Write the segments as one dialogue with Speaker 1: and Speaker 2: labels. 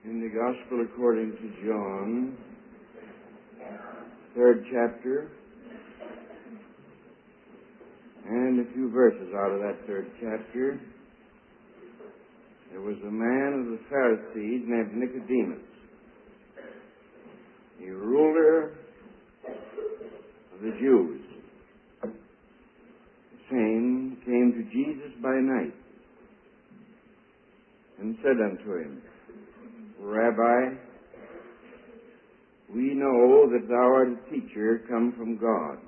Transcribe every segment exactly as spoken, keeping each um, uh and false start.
Speaker 1: In the Gospel according to John, third chapter, and a few verses out of that third chapter, there was a man of the Pharisees named Nicodemus, a ruler of the Jews. The same came to Jesus by night and said unto him, Rabbi, we know that thou art a teacher come from God.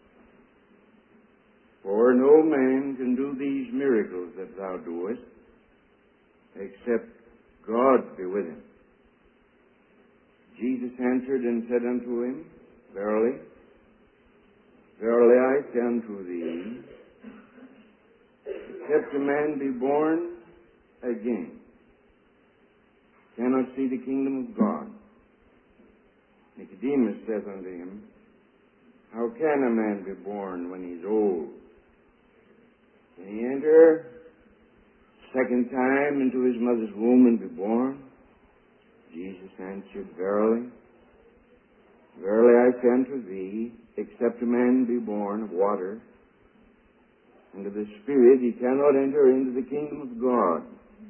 Speaker 1: For no man can do these miracles that thou doest, except God be with him. Jesus answered and said unto him, Verily, verily I say unto thee, except a man be born again, cannot see the kingdom of God. Nicodemus saith unto him, How can a man be born when he is old? Can he enter second time into his mother's womb and be born? Jesus answered, Verily, verily I say unto thee, except a man be born of water and of the Spirit, he cannot enter into the kingdom of God.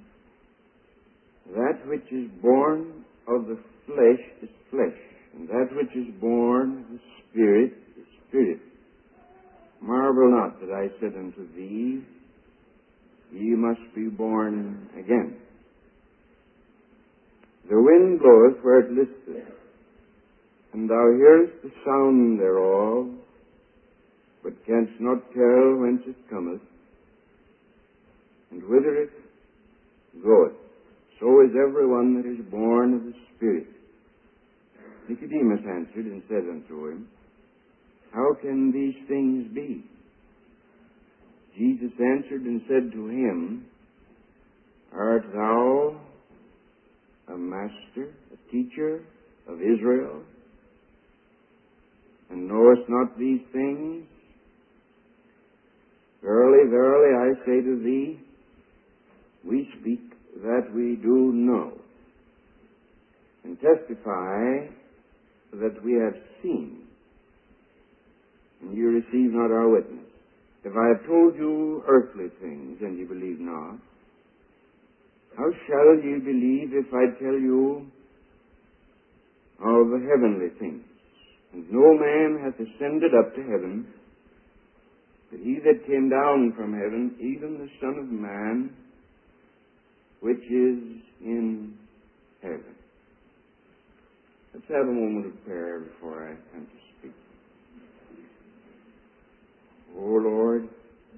Speaker 1: That which is born of the flesh is flesh, and that which is born of the Spirit is spirit. Marvel not that I said unto thee, Ye must be born again. The wind bloweth where it listeth, and thou hearest the sound thereof, but canst not tell whence it cometh, and whither it goeth. So is every one that is born of the Spirit. Nicodemus answered and said unto him, How can these things be? Jesus answered and said to him, Art thou a master, a teacher of Israel, and knowest not these things? Verily, verily, I say to thee, we speak that we do know, and testify that we have seen, and you receive not our witness. If I have told you earthly things, and you believe not, how shall ye believe if I tell you of the heavenly things? And no man hath ascended up to heaven, but he that came down from heaven, even the Son of Man, which is in heaven. Let's have a moment of prayer before I come to speak. O Lord,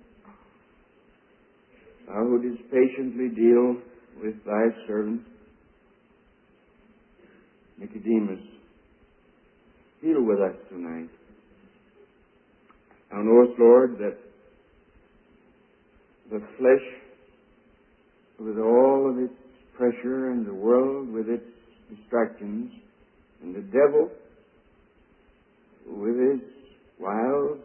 Speaker 1: thou who didst patiently deal with thy servant, Nicodemus, deal with us tonight. Thou knowest, Lord, that the flesh, with all of its pressure, and the world with its distractions, and the devil with his wiles,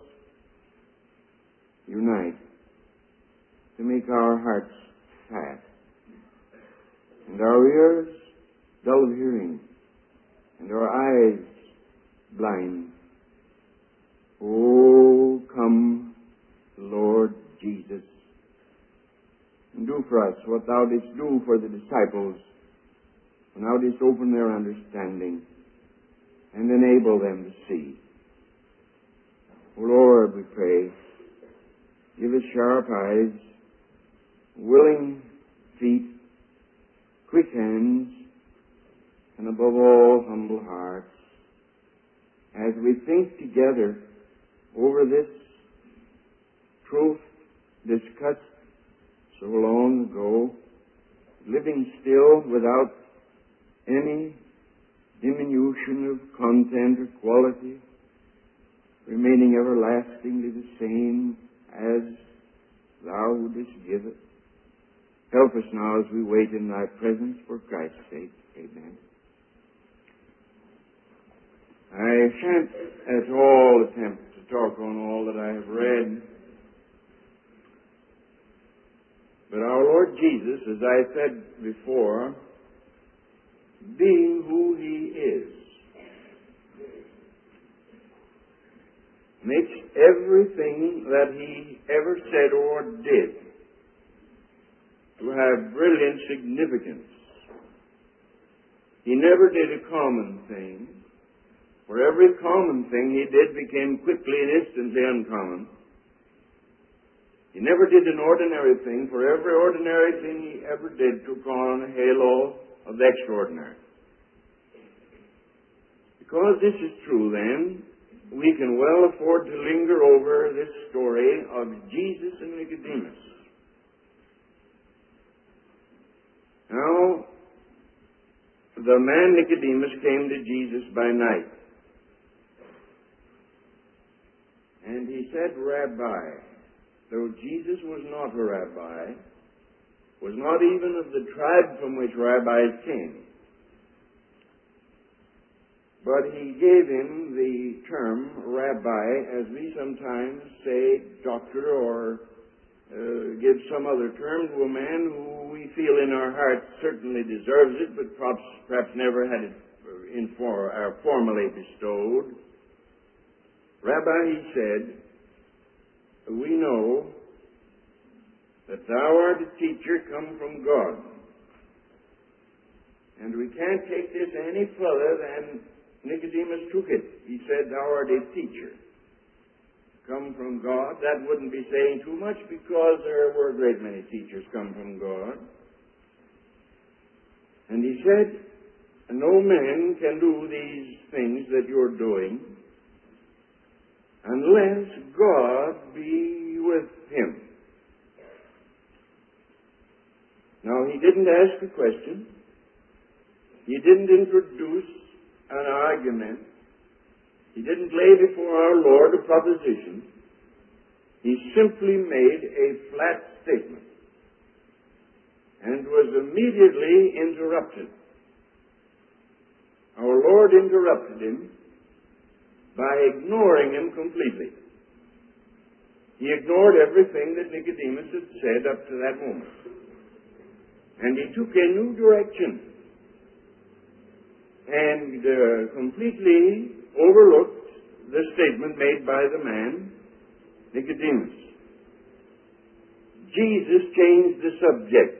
Speaker 1: unite to make our hearts fat, and our ears dull of hearing, and our eyes blind. Oh, come, Lord Jesus, and do for us what thou didst do for the disciples when thou didst open their understanding and enable them to see. O Lord, we pray, give us sharp eyes, willing feet, quick hands, and above all, humble hearts, as we think together over this truth discussed so long ago, living still without any diminution of content or quality, remaining everlastingly the same as thou who didst give it. Help us now as we wait in thy presence for Christ's sake. Amen. I shan't at all attempt to talk on all that I have read. But our Lord Jesus, as I said before, being who he is, makes everything that he ever said or did to have brilliant significance. He never did a common thing. For every common thing he did became quickly and instantly uncommon. He never did an ordinary thing. For every ordinary thing he ever did took on a halo of the extraordinary. Because this is true, then, we can well afford to linger over this story of Jesus and Nicodemus. Now, the man Nicodemus came to Jesus by night. And he said, Rabbi, though Jesus was not a rabbi, was not even of the tribe from which rabbis came, but he gave him the term rabbi, as we sometimes say doctor, or uh, give some other term to a man who we feel in our heart certainly deserves it, but perhaps, perhaps never had it in for, uh, formally bestowed. Rabbi, he said, we know that thou art a teacher come from God. And we can't take this any further than Nicodemus took it. He said, thou art a teacher come from God. That wouldn't be saying too much, because there were a great many teachers come from God. And he said, no man can do these things that you're doing unless God be with him. Now, he didn't ask a question. He didn't introduce an argument. He didn't lay before our Lord a proposition. He simply made a flat statement and was immediately interrupted. Our Lord interrupted him by ignoring him completely. He ignored everything that Nicodemus had said up to that moment. And he took a new direction and uh, completely overlooked the statement made by the man, Nicodemus. Jesus changed the subject.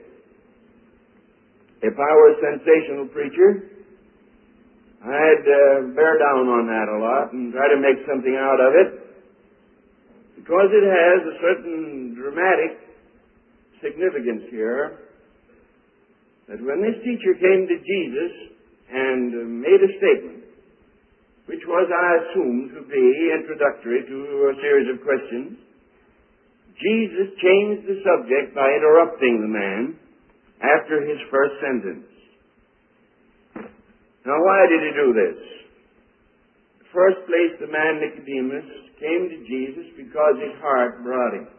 Speaker 1: If I were a sensational preacher, I'd uh, bear down on that a lot and try to make something out of it, because it has a certain dramatic significance here, that when this teacher came to Jesus and uh, made a statement, which was, I assume, to be introductory to a series of questions, Jesus changed the subject by interrupting the man after his first sentence. Now, why did he do this? In the first place, the man Nicodemus came to Jesus because his heart brought him.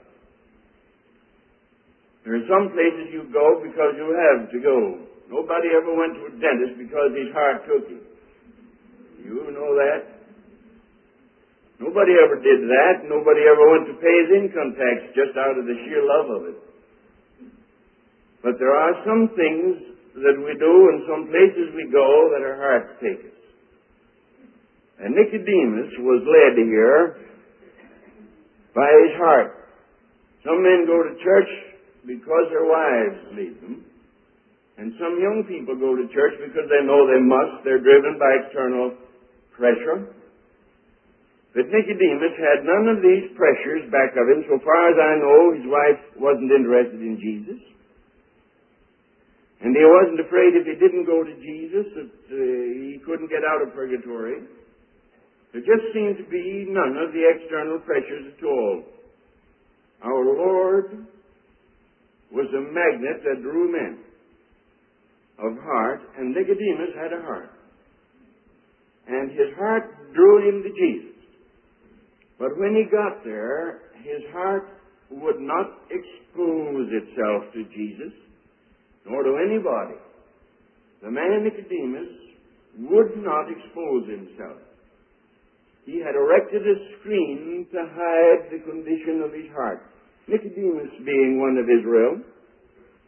Speaker 1: There are some places you go because you have to go. Nobody ever went to a dentist because his heart took him. You know that? Nobody ever did that. Nobody ever went to pay his income tax just out of the sheer love of it. But there are some things that we do and some places we go that our hearts take us. And Nicodemus was led here by his heart. Some men go to church because their wives lead them. And some young people go to church because they know they must. They're driven by external pressure. But Nicodemus had none of these pressures back of him. So far as I know, his wife wasn't interested in Jesus. And he wasn't afraid if he didn't go to Jesus that uh, he couldn't get out of purgatory. There just seemed to be none of the external pressures at all. Our Lord was a magnet that drew men of heart, and Nicodemus had a heart. And his heart drew him to Jesus. But when he got there, his heart would not expose itself to Jesus, nor to anybody. The man Nicodemus would not expose himself. He had erected a screen to hide the condition of his heart. Nicodemus, being one of Israel,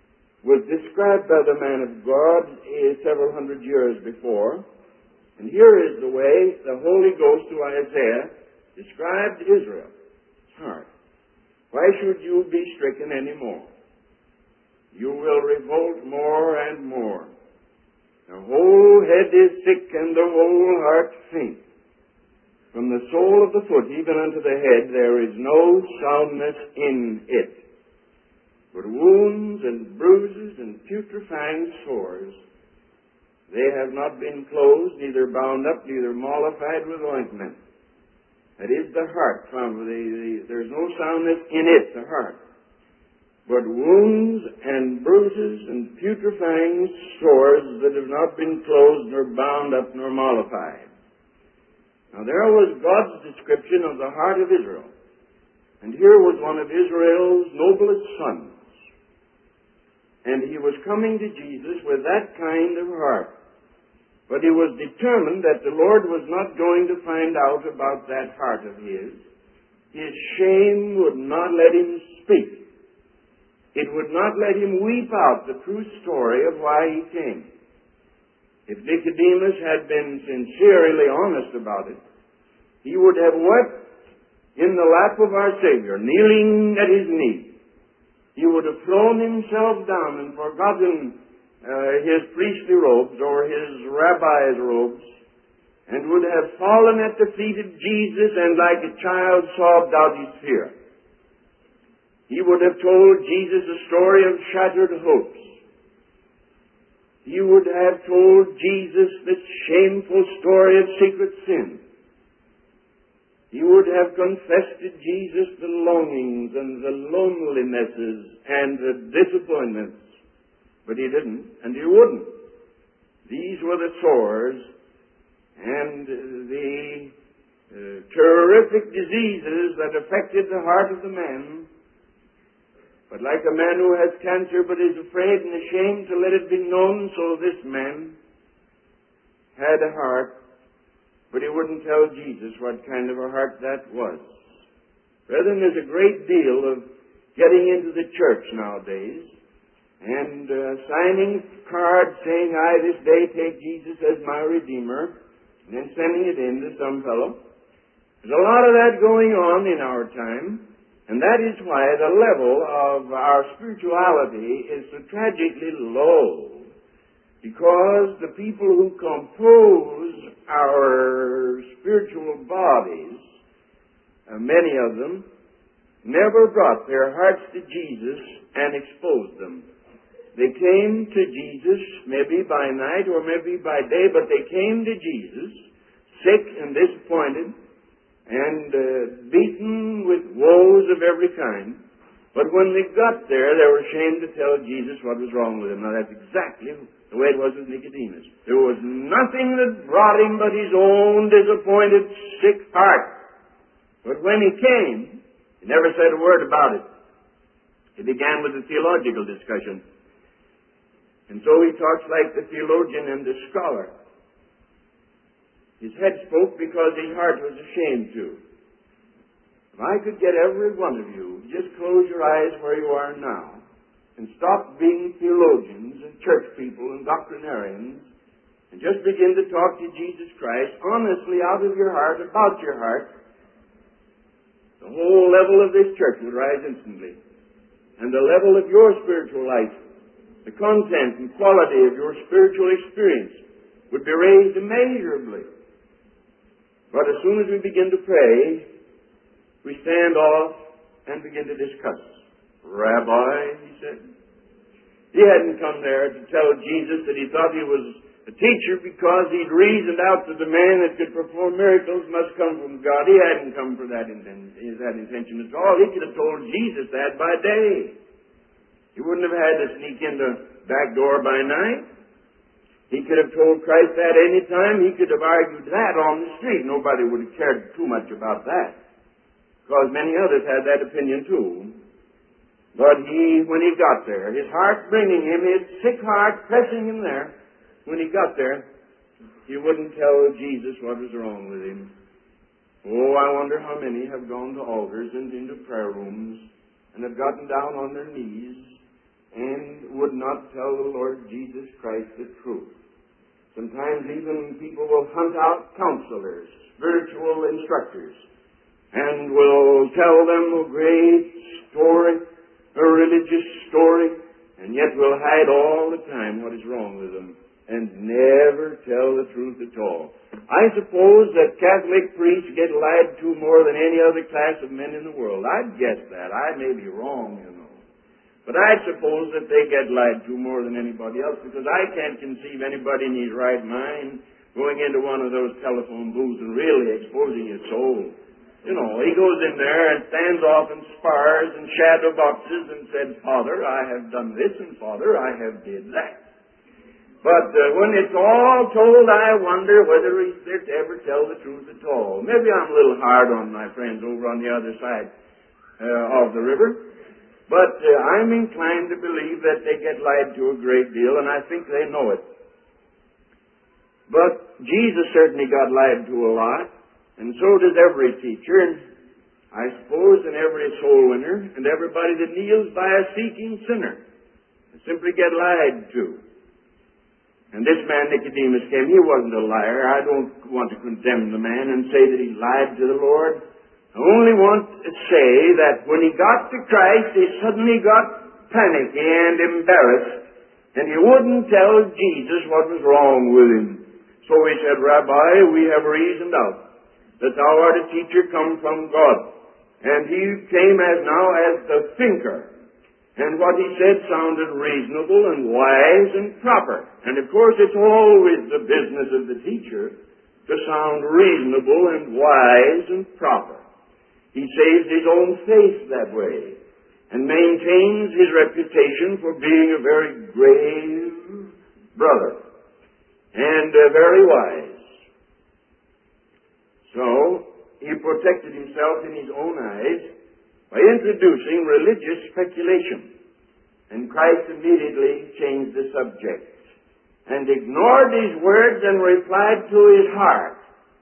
Speaker 1: was described by the man of God uh, several hundred years before. And here is the way the Holy Ghost to Isaiah described Israel's heart. Why should you be stricken any more? You will revolt more and more. The whole head is sick and the whole heart faint. From the sole of the foot even unto the head there is no soundness in it, but wounds and bruises and putrefying sores. They have not been closed, neither bound up, neither mollified with ointment. That is the heart. From the, the, there's no soundness in it, the heart. But wounds and bruises and putrefying sores that have not been closed, nor bound up, nor mollified. Now there was God's description of the heart of Israel. And here was one of Israel's noblest sons. And he was coming to Jesus with that kind of heart. But he was determined that the Lord was not going to find out about that heart of his. His shame would not let him speak. It would not let him weep out the true story of why he came. If Nicodemus had been sincerely honest about it, he would have wept in the lap of our Savior, kneeling at his knee. He would have thrown himself down and forgotten uh, his priestly robes or his rabbi's robes, and would have fallen at the feet of Jesus and like a child sobbed out his fear. He would have told Jesus a story of shattered hopes. He would have told Jesus the shameful story of secret sin. He would have confessed to Jesus the longings and the lonelinesses and the disappointments. But he didn't, and he wouldn't. These were the sores and the uh, terrific diseases that affected the heart of the man. But like a man who has cancer but is afraid and ashamed to let it be known, so this man had a heart, but he wouldn't tell Jesus what kind of a heart that was. Brethren, there's a great deal of getting into the church nowadays and uh, signing cards saying, I this day take Jesus as my Redeemer, and then sending it in to some fellow. There's a lot of that going on in our time. And that is why the level of our spirituality is so tragically low. Because the people who compose our spiritual bodies, uh, many of them, never brought their hearts to Jesus and exposed them. They came to Jesus maybe by night or maybe by day, but they came to Jesus sick and disappointed, and uh, beaten with woes of every kind. But when they got there, they were ashamed to tell Jesus what was wrong with him. Now that's exactly the way it was with Nicodemus. There was nothing that brought him but his own disappointed, sick heart. But when he came, he never said a word about it. He began with a theological discussion. And so he talks like the theologian and the scholar. His head spoke because his heart was ashamed to. If I could get every one of you, just close your eyes where you are now and stop being theologians and church people and doctrinarians and just begin to talk to Jesus Christ honestly out of your heart, about your heart, the whole level of this church would rise instantly. And the level of your spiritual life, the content and quality of your spiritual experience would be raised immeasurably. But as soon as we begin to pray, we stand off and begin to discuss. Rabbi, he said. He hadn't come there to tell Jesus that he thought he was a teacher because he'd reasoned out that the man that could perform miracles must come from God. He hadn't come for that, inten- that intention at all. He could have told Jesus that by day. He wouldn't have had to sneak in the back door by night. He could have told Christ that any time. He could have argued that on the street. Nobody would have cared too much about that, because many others had that opinion too. But he, when he got there, his heart bringing him, his sick heart pressing him there, when he got there, he wouldn't tell Jesus what was wrong with him. Oh, I wonder how many have gone to altars and into prayer rooms and have gotten down on their knees and would not tell the Lord Jesus Christ the truth. Sometimes even people will hunt out counselors, spiritual instructors, and will tell them a great story, a religious story, and yet will hide all the time what is wrong with them and never tell the truth at all. I suppose that Catholic priests get lied to more than any other class of men in the world. I'd guess that. I may be wrong, you know. But I suppose that they get lied to more than anybody else, because I can't conceive anybody in his right mind going into one of those telephone booths and really exposing his soul. You know, he goes in there and stands off and spars and shadow boxes and said, Father, I have done this, and Father, I have did that. But uh, when it's all told, I wonder whether he's there to ever tell the truth at all. Maybe I'm a little hard on my friends over on the other side uh, of the river, but uh, I'm inclined to believe that they get lied to a great deal, and I think they know it. But Jesus certainly got lied to a lot, and so does every teacher, and I suppose, and every soul winner, and everybody that kneels by a seeking sinner. They simply get lied to. And this man Nicodemus came. He wasn't a liar. I don't want to condemn the man and say that he lied to the Lord. I only want to say that when he got to Christ, he suddenly got panicky and embarrassed, and he wouldn't tell Jesus what was wrong with him. So he said, Rabbi, we have reasoned out that thou art a teacher come from God. And he came as now as the thinker. And what he said sounded reasonable and wise and proper. And of course it's always the business of the teacher to sound reasonable and wise and proper. He saves his own face that way and maintains his reputation for being a very grave brother and uh, very wise. So he protected himself in his own eyes by introducing religious speculation. And Christ immediately changed the subject and ignored his words and replied to his heart.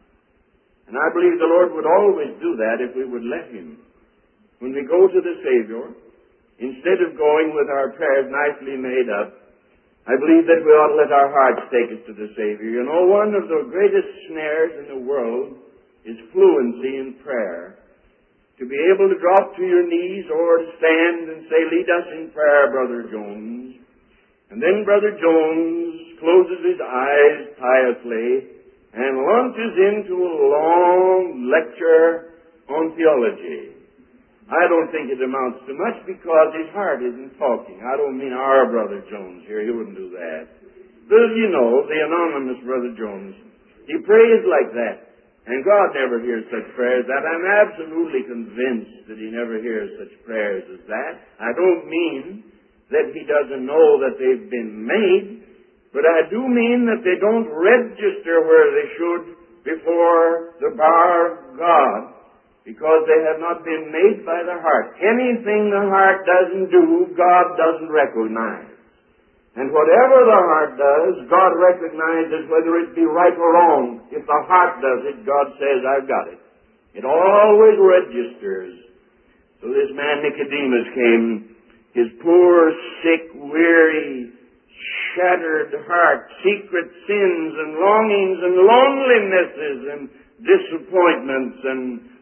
Speaker 1: And I believe the Lord would always do that if we would let him. When we go to the Savior, instead of going with our prayers nicely made up, I believe that we ought to let our hearts take us to the Savior. You know, one of the greatest snares in the world is fluency in prayer. To be able to drop to your knees or to stand and say, lead us in prayer, Brother Jones. And then Brother Jones closes his eyes piously and launches into a long lecture on theology. I don't think it amounts to much because his heart isn't talking. I don't mean our Brother Jones here. He wouldn't do that. But you know, the anonymous Brother Jones, he prays like that. And God never hears such prayers that. I'm absolutely convinced that he never hears such prayers as that. I don't mean that he doesn't know that they've been made, but I do mean that they don't register where they should before the bar of God, because they have not been made by the heart. Anything the heart doesn't do, God doesn't recognize. And whatever the heart does, God recognizes whether it be right or wrong. If the heart does it, God says, I've got it. It always registers. So this man Nicodemus came, his poor, sick, weary, shattered heart, secret sins and longings and lonelinesses and disappointments and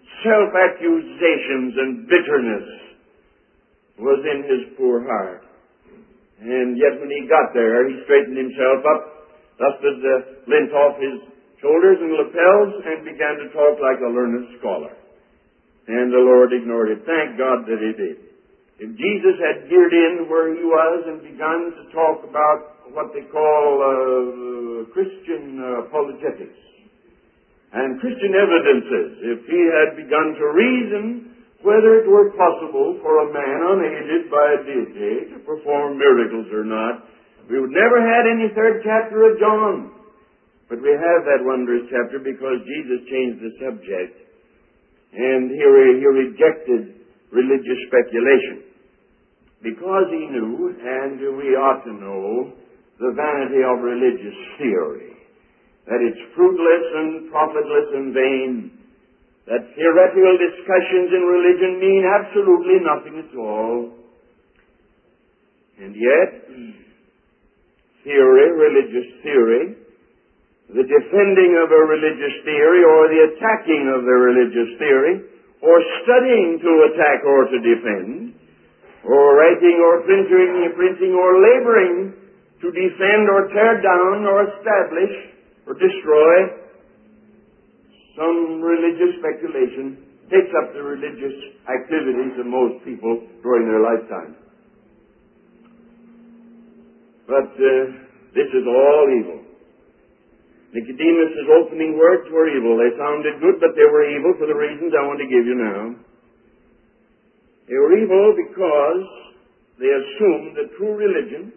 Speaker 1: self-accusations and bitterness was in his poor heart. And yet when he got there, he straightened himself up, dusted the lint off his shoulders and lapels, and began to talk like a learned scholar. And the Lord ignored it. Thank God that he did. If Jesus had geared in where he was and begun to talk about what they call uh, Christian uh, apologetics and Christian evidences, if he had begun to reason whether it were possible for a man unaided by a deity to perform miracles or not, we would never had any third chapter of John. But we have that wondrous chapter because Jesus changed the subject. And he, re- he rejected religious speculation. Because he knew, and we ought to know, the vanity of religious theory. That it's fruitless and profitless and vain. That theoretical discussions in religion mean absolutely nothing at all. And yet, theory, religious theory, the defending of a religious theory or the attacking of the religious theory, or studying to attack or to defend, or writing or printing, printing or laboring to defend or tear down or establish or destroy some religious speculation takes up the religious activities of most people during their lifetime. But uh, this is all evil. Nicodemus' opening words were evil. They sounded good, but they were evil for the reasons I want to give you now. They were evil because they assumed that true religion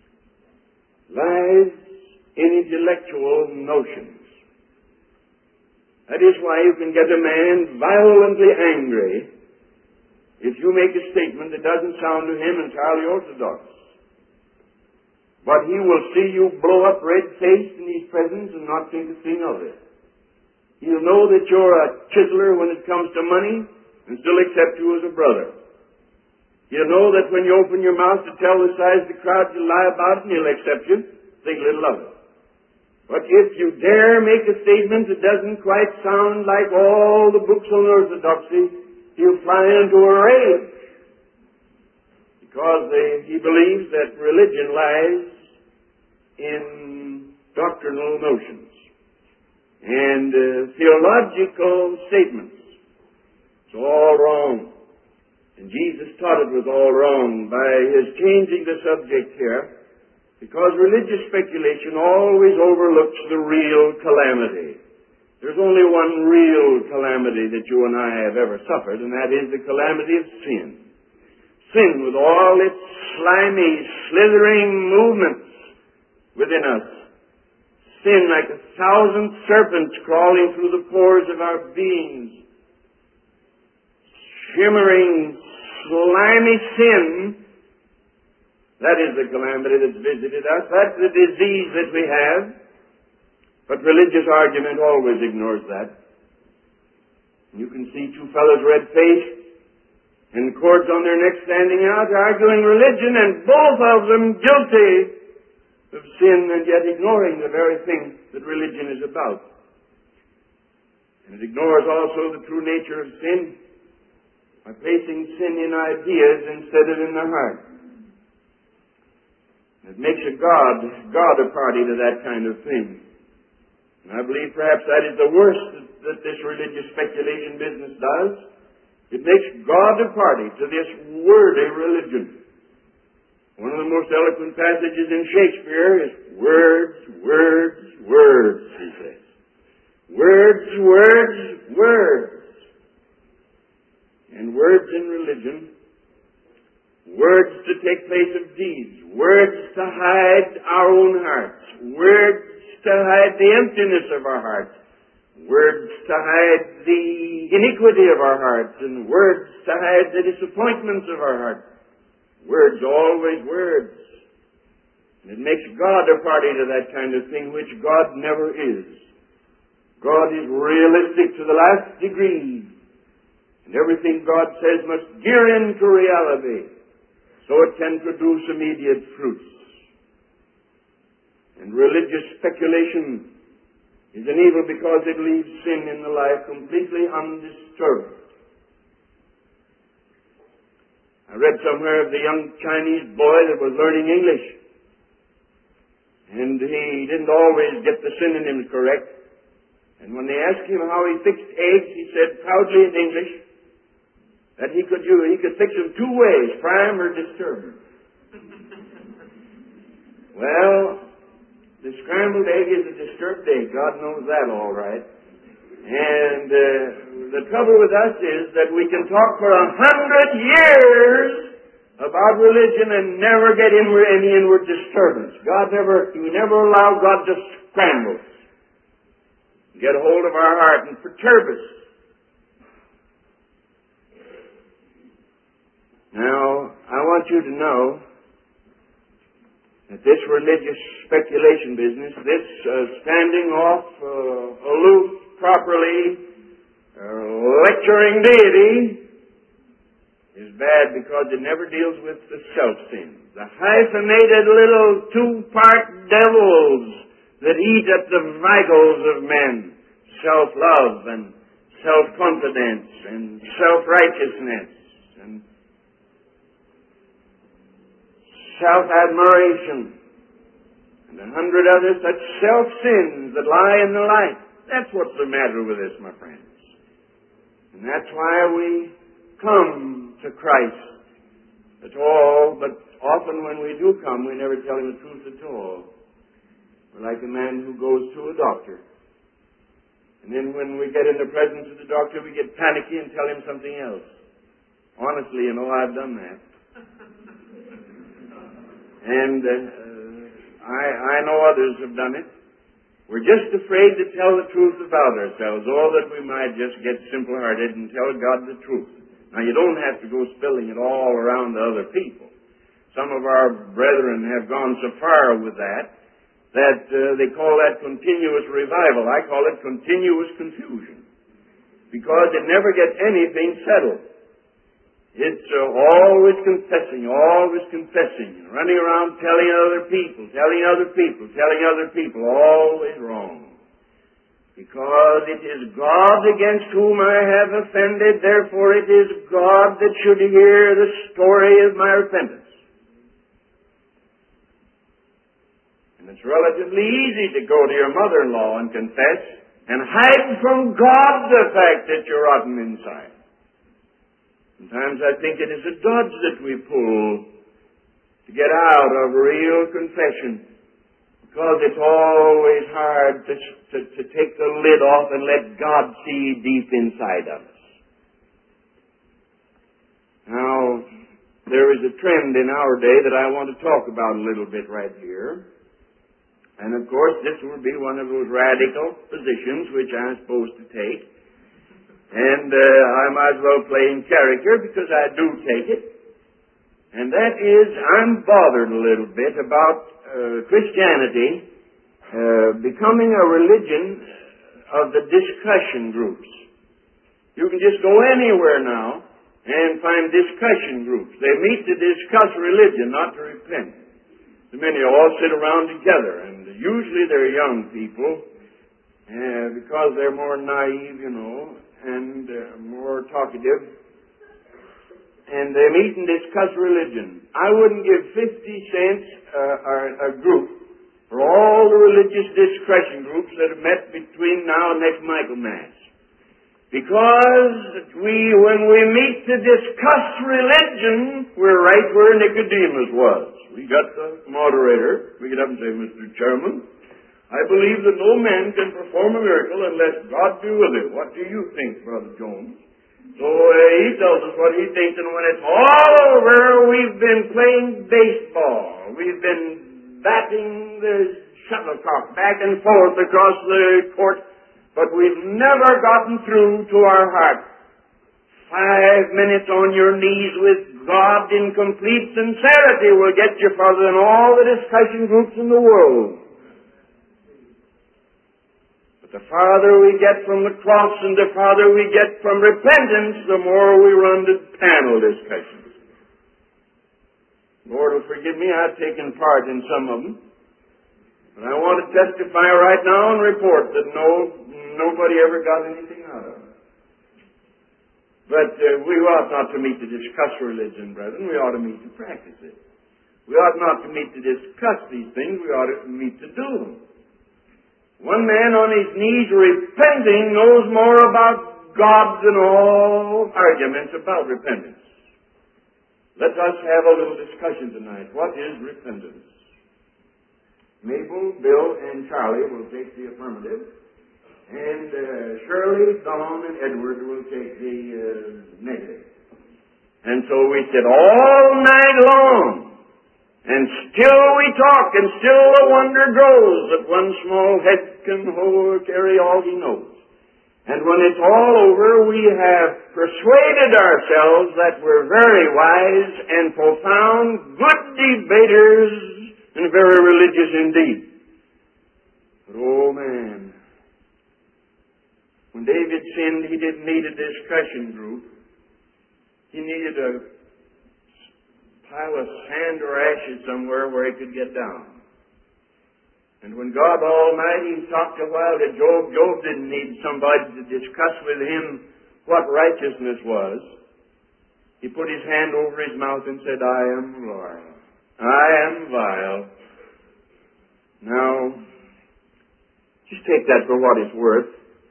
Speaker 1: lies in intellectual notions. That is why you can get a man violently angry if you make a statement that doesn't sound to him entirely orthodox. But he will see you blow up red-faced in his presence and not think a thing of it. He'll know that you're a chiseler when it comes to money and still accept you as a brother. He'll know that when you open your mouth to tell the size of the crowd you lie about it, and he'll accept you, think little of it. But if you dare make a statement that doesn't quite sound like all the books on orthodoxy, he'll fly into a rage. Because they, he believes that religion lies in doctrinal notions and uh, theological statements. It's all wrong. And Jesus taught it was all wrong by his changing the subject here, because religious speculation always overlooks the real calamity. There's only one real calamity that you and I have ever suffered, and that is the calamity of sin. Sin with all its slimy, slithering movements within us. Sin like a thousand serpents crawling through the pores of our beings. Shimmering, slimy sin. That is the calamity that's visited us. That's the disease that we have. But religious argument always ignores that. You can see two fellows red-faced and cords on their necks standing out, arguing religion, and both of them guilty of sin, and yet ignoring the very thing that religion is about. And it ignores also the true nature of sin by placing sin in ideas instead of in the heart. It makes a God, God a party to that kind of thing. And I believe perhaps that is the worst that, that this religious speculation business does. It makes God a party to this wordy religion. One of the most eloquent passages in Shakespeare is words, words, words, he says. Words, words, words. And words in religion, words to take place of deeds, words to hide our own hearts, words to hide the emptiness of our hearts, words to hide the iniquity of our hearts, and words to hide the disappointments of our hearts. Words, always words. And it makes God a party to that kind of thing, which God never is. God is realistic to the last degree, and everything God says must gear into reality so it can produce immediate fruits. And religious speculation is an evil because it leaves sin in the life completely undisturbed. I read somewhere of the young Chinese boy that was learning English. And he didn't always get the synonyms correct. And when they asked him how he fixed eggs, he said proudly in English that he could do, he could fix them two ways, prime or disturb. Well, the scrambled egg is a disturbed egg. God knows that all right. And uh, the trouble with us is that we can talk for a hundred years about religion and never get inward, any inward disturbance. God never, we never allow God to scramble, get a hold of our heart and perturb us. Now, I want you to know that this religious speculation business, this uh, standing off, uh, aloof, properly uh, lecturing deity, is bad because it never deals with the self-sin. the hyphenated little two-part devils that eat at the vitals of men, self-love and self-confidence and self-righteousness and self-admiration and a hundred other such self-sins that lie in the life. That's what's the matter with us, my friends. And that's why we come to Christ at all, but often when we do come, we never tell him the truth at all. We're like a man who goes to a doctor. And then when we get in the presence of the doctor, we get panicky and tell him something else. Honestly, you know, I've done that. And uh, I, I know others have done it. We're just afraid to tell the truth about ourselves, all that we might just get simple-hearted and tell God the truth. Now, you don't have to go spilling it all around to other people. Some of our brethren have gone so far with that, that uh, they call that continuous revival. I call it continuous confusion, because it never gets anything settled. It's uh, always confessing, always confessing, running around telling other people, telling other people, telling other people, always wrong. Because it is God against whom I have offended, therefore it is God that should hear the story of my repentance. And it's relatively easy to go to your mother-in-law and confess and hide from God the fact that you're rotten inside. Sometimes I think it is a dodge that we pull to get out of real confession, because it's always hard to, to, to take the lid off and let God see deep inside of us. Now, there is a trend in our day that I want to talk about a little bit right here. And of course, this will be one of those radical positions which I'm supposed to take. And uh, I might as well play in character, because I do take it. And that is, I'm bothered a little bit about uh, Christianity uh, becoming a religion of the discussion groups. You can just go anywhere now and find discussion groups. They meet to discuss religion, not to repent. The many all sit around together, and usually they're young people, uh, because they're more naive, you know, and uh, more talkative. And they meet and discuss religion. I wouldn't give fifty cents uh, a group for all the religious discussion groups that have met between now and next Michaelmas. Because we, when we meet to discuss religion, we're right where Nicodemus was. We got the moderator. We get up and say, Mister Chairman, I believe that no man can perform a miracle unless God be with it. What do you think, Brother Jones? So uh, he tells us what he thinks, and when it's all over, we've been playing baseball. We've been batting the shuttlecock back and forth across the court, but we've never gotten through to our heart. Five minutes on your knees with God in complete sincerity will get you further than all the discussion groups in the world. But the farther we get from the cross and the farther we get from repentance, the more we run to panel discussions. Lord will forgive me, I've taken part in some of them. But I want to testify right now and report that no, nobody ever got anything out of it. But uh, we ought not to meet to discuss religion, brethren. We ought to meet to practice it. We ought not to meet to discuss these things. We ought to meet to do them. One man on his knees repenting knows more about God than all arguments about repentance. Let us have a little discussion tonight. What is repentance? Mabel, Bill, and Charlie will take the affirmative. And uh, Shirley, Dawn, and Edward will take the uh, negative. And so we sit all night long, and still we talk, and still the wonder grows that one small head can hold, carry all he knows. And when it's all over, we have persuaded ourselves that we're very wise and profound, good debaters, and very religious indeed. But oh man, when David sinned, he didn't need a discussion group. He needed a pile of sand or ashes somewhere where he could get down. And when God Almighty talked a while to Job, Job didn't need somebody to discuss with him what righteousness was. He put his hand over his mouth and said, I am vile. I am vile. Now, just take that for what it's worth.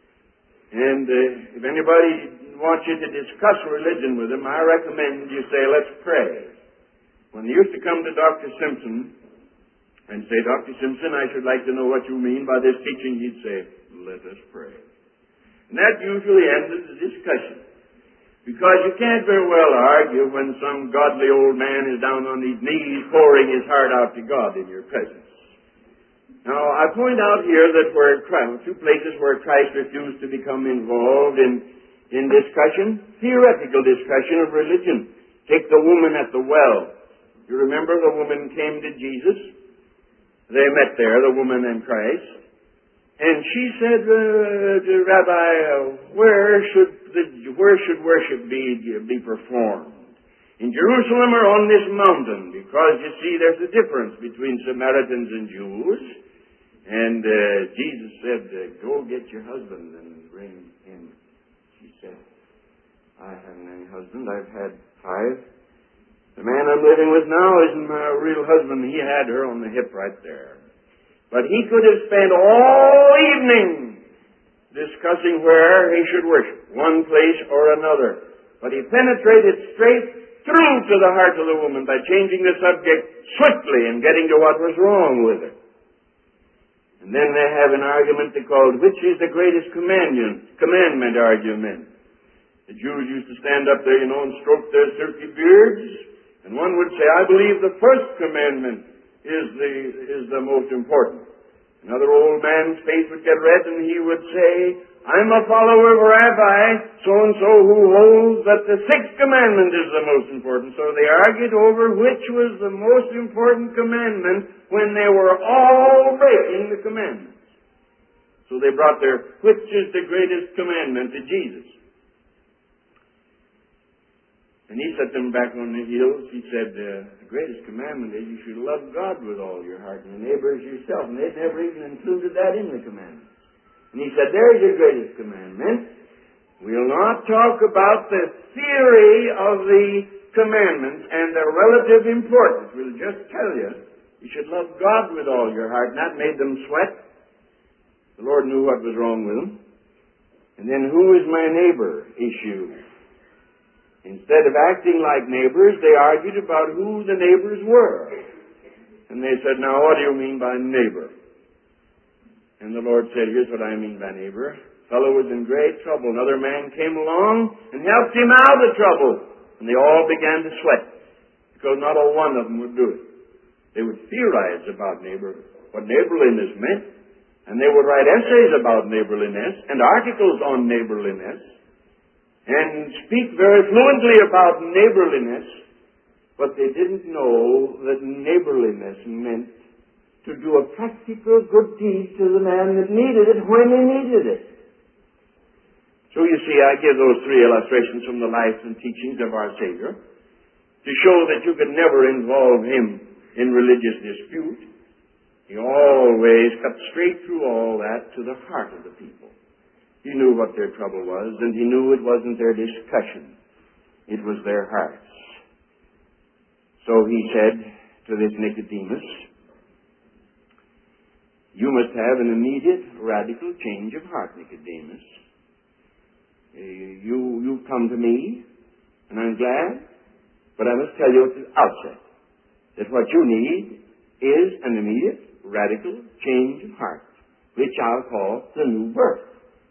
Speaker 1: And uh, if anybody wants you to discuss religion with him, I recommend you say, let's pray. When they used to come to Doctor Simpson and say, Doctor Simpson, I should like to know what you mean by this teaching, he'd say, let us pray. And that usually ended the discussion. Because you can't very well argue when some godly old man is down on his knees pouring his heart out to God in your presence. Now, I point out here that where Christ, two places where Christ refused to become involved in, in discussion, theoretical discussion of religion. Take the woman at the well. You remember the woman came to Jesus? They met there, the woman and Christ. And she said, uh, to Rabbi, uh, where should the, where should worship be, be performed? In Jerusalem or on this mountain? Because you see, there's a difference between Samaritans and Jews. And uh, Jesus said, uh, go get your husband and bring him. She said, I haven't any husband. I've had five. The man I'm living with now isn't my real husband. He had her on the hip right there. But he could have spent all evening discussing where he should worship, one place or another. But he penetrated straight through to the heart of the woman by changing the subject swiftly and getting to what was wrong with her. And then they have an argument they called, which is the greatest commandment, commandment argument. The Jews used to stand up there, you know, and stroke their silky beards. And one would say, I believe the first commandment is the, is the most important. Another old man's face would get red and he would say, I'm a follower of Rabbi so-and-so who holds that the sixth commandment is the most important. So they argued over which was the most important commandment when they were all breaking the commandments. So they brought their, which is the greatest commandment, to Jesus. And he set them back on the heels. He said, uh, the greatest commandment is you should love God with all your heart and your neighbor as yourself. And they'd never even included that in the commandments. And he said, there's your greatest commandment. We'll not talk about the theory of the commandments and their relative importance. We'll just tell you, you should love God with all your heart. And that made them sweat. The Lord knew what was wrong with them. And then, who is my neighbor issue? Instead of acting like neighbors, they argued about who the neighbors were. And they said, now what do you mean by neighbor? And the Lord said, here's what I mean by neighbor. Fellow was in great trouble. Another man came along and helped him out of trouble. And they all began to sweat, because not a one of them would do it. They would theorize about neighbor, what neighborliness meant. And they would write essays about neighborliness and articles on neighborliness, and speak very fluently about neighborliness, but they didn't know that neighborliness meant to do a practical good deed to the man that needed it when he needed it. So you see, I give those three illustrations from the life and teachings of our Savior to show that you could never involve him in religious dispute. He always cut straight through all that to the heart of the people. He knew what their trouble was, and he knew it wasn't their discussion. It was their hearts. So he said to this Nicodemus, you must have an immediate, radical change of heart, Nicodemus. You, you've come to me, and I'm glad, but I must tell you at the outset that what you need is an immediate, radical change of heart, which I'll call the new birth.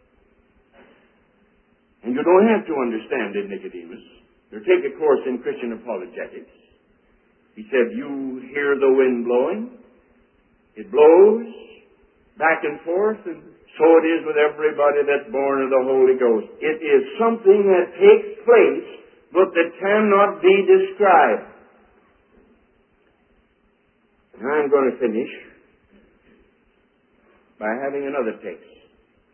Speaker 1: And you don't have to understand it, Nicodemus. You take a course in Christian apologetics. He said, you hear the wind blowing. It blows back and forth, and so it is with everybody that's born of the Holy Ghost. It is something that takes place, but that cannot be described. And I'm going to finish by having another text,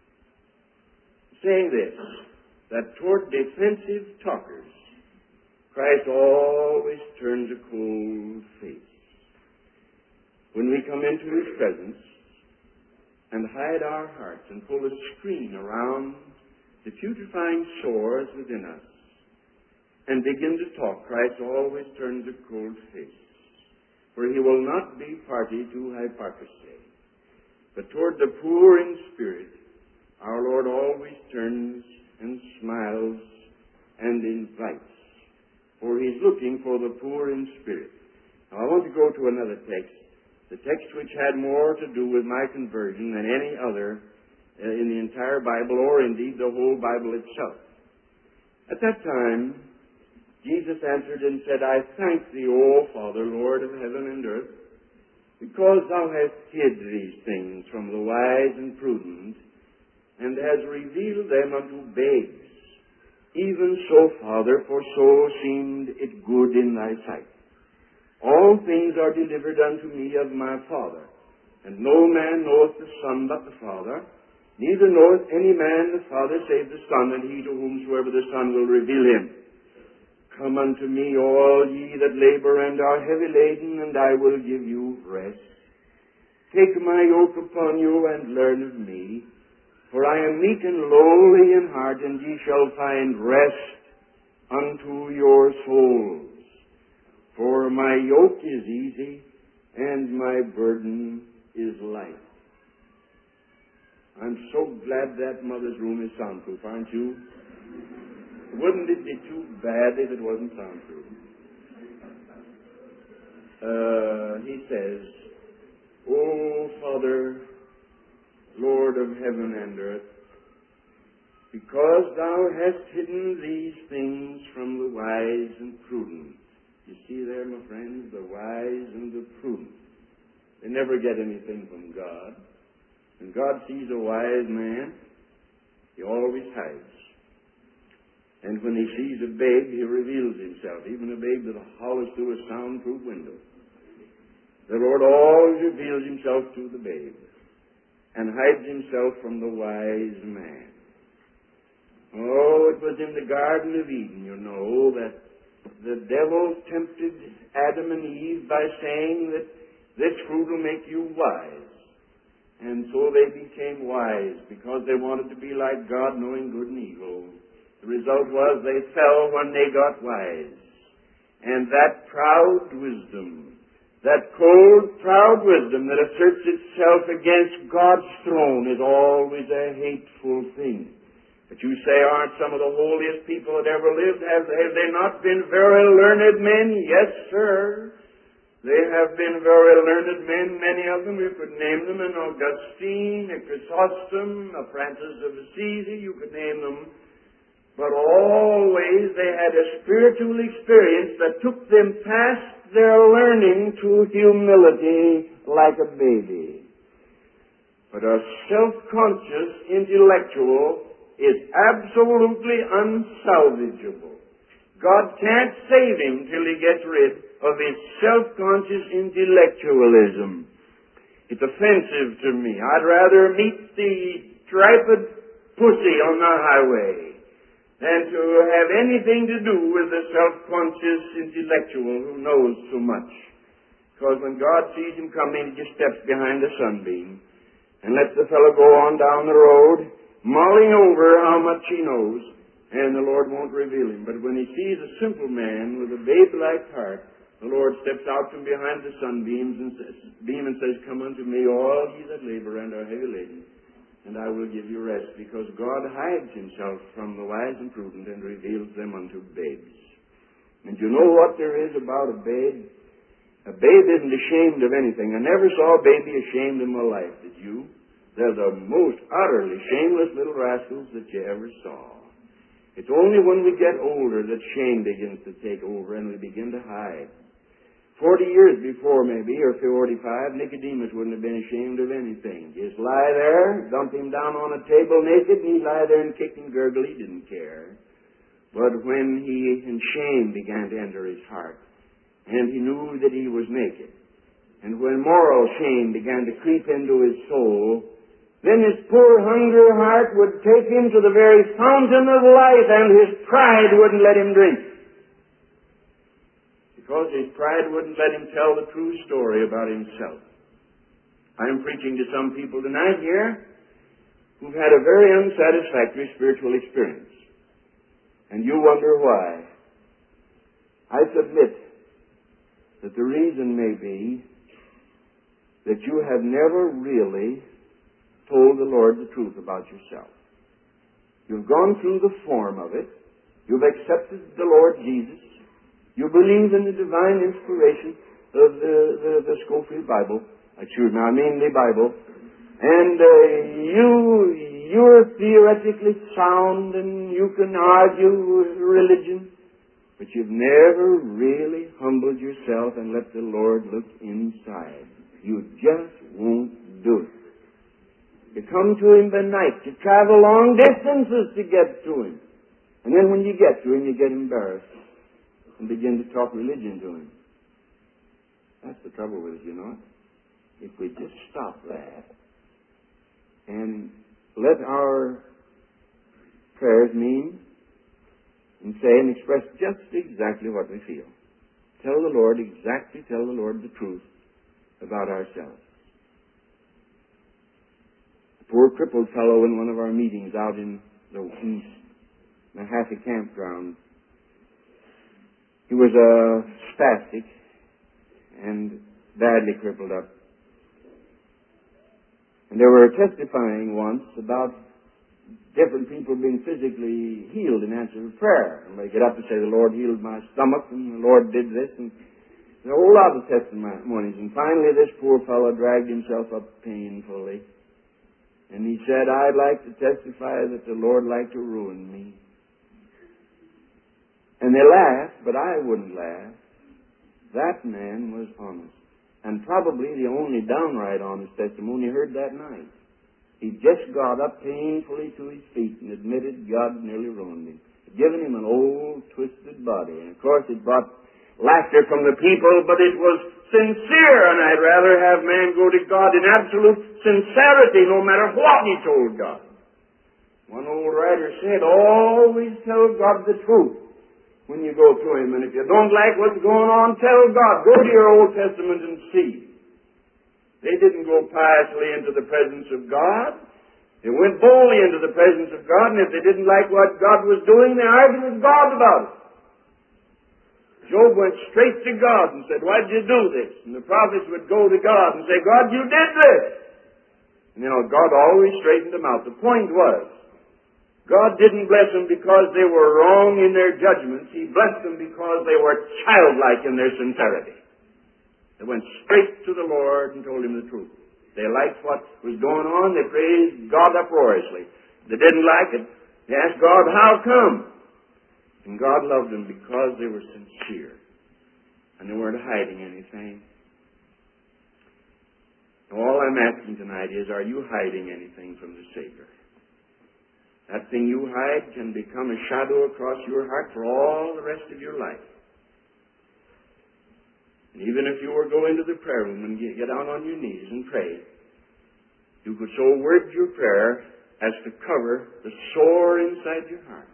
Speaker 1: saying this, that toward defensive talkers, Christ always turns a cold face. When we come into His presence and hide our hearts and pull a screen around the putrefying sores within us and begin to talk, Christ always turns a cold face. For He will not be party to hypocrisy. But toward the poor in spirit, our Lord always turns and smiles and invites. For He's looking for the poor in spirit. Now I want to go to another text, the text which had more to do with my conversion than any other uh, in the entire Bible, or indeed the whole Bible itself. At that time, Jesus answered and said, I thank Thee, O Father, Lord of heaven and earth, because Thou hast hid these things from the wise and prudent, and hast revealed them unto babes. Even so, Father, for so seemed it good in Thy sight. All things are delivered unto me of my Father, and no man knoweth the Son but the Father, neither knoweth any man the Father save the Son, and he to whomsoever the Son will reveal Him. Come unto me, all ye that labor and are heavy laden, and I will give you rest. Take my yoke upon you, and learn of me, for I am meek and lowly in heart, and ye shall find rest unto your souls. For my yoke is easy, and my burden is light. I'm so glad that mother's room is soundproof, aren't you? Wouldn't it be too bad if it wasn't soundproof? Uh, he says, O Father, Lord of heaven and earth, because Thou hast hidden these things from the wise and prudent. You see there, my friends, the wise and the prudent. They never get anything from God. When God sees a wise man, He always hides. And when He sees a babe, He reveals Himself, even a babe that hollers through a soundproof window. The Lord always reveals Himself to the babe and hides Himself from the wise man. Oh, it was in the Garden of Eden, you know, that the devil tempted Adam and Eve by saying that this fruit will make you wise. And so they became wise because they wanted to be like God, knowing good and evil. The result was they fell when they got wise. And that proud wisdom, that cold, proud wisdom that asserts itself against God's throne is always a hateful thing. But you say, aren't some of the holiest people that ever lived, have, have they not been very learned men? Yes, sir. They have been very learned men, many of them. You could name them, an Augustine, a Chrysostom, a Francis of Assisi, you could name them. But always they had a spiritual experience that took them past their learning to humility like a baby. But a self-conscious intellectual is absolutely unsalvageable. God can't save him till he gets rid of his self-conscious intellectualism. It's offensive to me. I'd rather meet the striped pussy on the highway than to have anything to do with the self-conscious intellectual who knows so much. Because when God sees him coming, he just steps behind the sunbeam and lets the fellow go on down the road, mulling over how much he knows, and the Lord won't reveal him. But when he sees a simple man with a babe-like heart, the Lord steps out from behind the sunbeams and says, beam and says, Come unto me, all ye that labor and are heavy laden, and I will give you rest, because God hides himself from the wise and prudent and reveals them unto babes. And you know what there is about a babe? A babe isn't ashamed of anything. I never saw a baby ashamed in my life, did you? They're the most utterly shameless little rascals that you ever saw. It's only when we get older that shame begins to take over and we begin to hide. Forty years before, maybe, or forty-five, Nicodemus wouldn't have been ashamed of anything. Just lie there, dump him down on a table naked, and he'd lie there and kick and gurgle. He didn't care. But when he and shame began to enter his heart, and he knew that he was naked, and when moral shame began to creep into his soul, then his poor hungry heart would take him to the very fountain of life, and his pride wouldn't let him drink. because his pride wouldn't let him tell the true story about himself. I'm preaching to some people tonight here who've had a very unsatisfactory spiritual experience. And you wonder why. I submit that the reason may be that you have never really told the Lord the truth about yourself. You've gone through the form of it. You've accepted the Lord Jesus. You believe in the divine inspiration of the, the, the Scofield Bible. Excuse me, I mean the Bible. And uh, you, you're theoretically sound and you can argue with religion, but you've never really humbled yourself and let the Lord look inside. You just won't do it. You come to Him by night. You travel long distances to get to Him. And then when you get to Him, you get embarrassed and begin to talk religion to Him. That's the trouble with it, you know. If we just stop that and let our prayers mean and say and express just exactly what we feel. Tell the Lord exactly, tell the Lord the truth about ourselves. A poor crippled fellow in one of our meetings out in the east, in a half a campground. He was a spastic and badly crippled up. And they were testifying once about different people being physically healed in answer to prayer. And they get up and say, the Lord healed my stomach, and the Lord did this, and a whole lot of testimonies. And finally this poor fellow dragged himself up painfully. And he said, I'd like to testify that the Lord liked to ruin me. And they laughed, but I wouldn't laugh. That man was honest. And probably the only downright honest testimony heard that night. He just got up painfully to his feet and admitted God nearly ruined him. Had given him an old, twisted body. And of course it brought laughter from the people, but it was sincere, and I'd rather have man go to God in absolute sincerity no matter what he told God. One old writer said, always tell God the truth when you go to Him. And if you don't like what's going on, tell God. Go to your Old Testament and see. They didn't go piously into the presence of God. They went boldly into the presence of God, and if they didn't like what God was doing, they argued with God about it. Job went straight to God and said, why did you do this? And the prophets would go to God and say, God, you did this. And you know, God always straightened them out. The point was, God didn't bless them because they were wrong in their judgments. He blessed them because they were childlike in their sincerity. They went straight to the Lord and told Him the truth. They liked what was going on. They praised God uproariously. They didn't like it. They asked God, how come? And God loved them because they were sincere. And they weren't hiding anything. Now, all I'm asking tonight is, are you hiding anything from the Savior? That thing you hide can become a shadow across your heart for all the rest of your life. And even if you were to go into the prayer room and get down on your knees and pray, you could so word your prayer as to cover the sore inside your heart.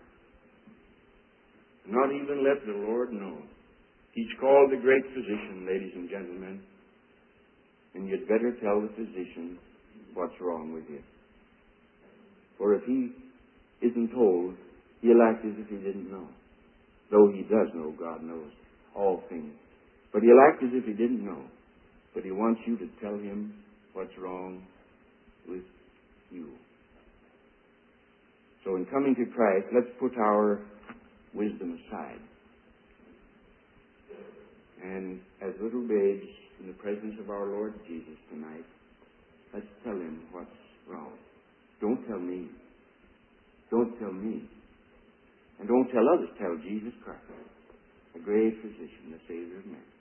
Speaker 1: Not even let the Lord know. He's called the great physician, ladies and gentlemen. And you'd better tell the physician what's wrong with you. For if he isn't told, he'll act as if he didn't know. Though he does know, God knows all things. But he'll act as if he didn't know. But he wants you to tell him what's wrong with you. So in coming to Christ, let's put our wisdom aside. And as little babes in the presence of our Lord Jesus tonight, let's tell Him what's wrong. Don't tell me. Don't tell me. And don't tell others. Tell Jesus Christ, the great physician, the Savior of men.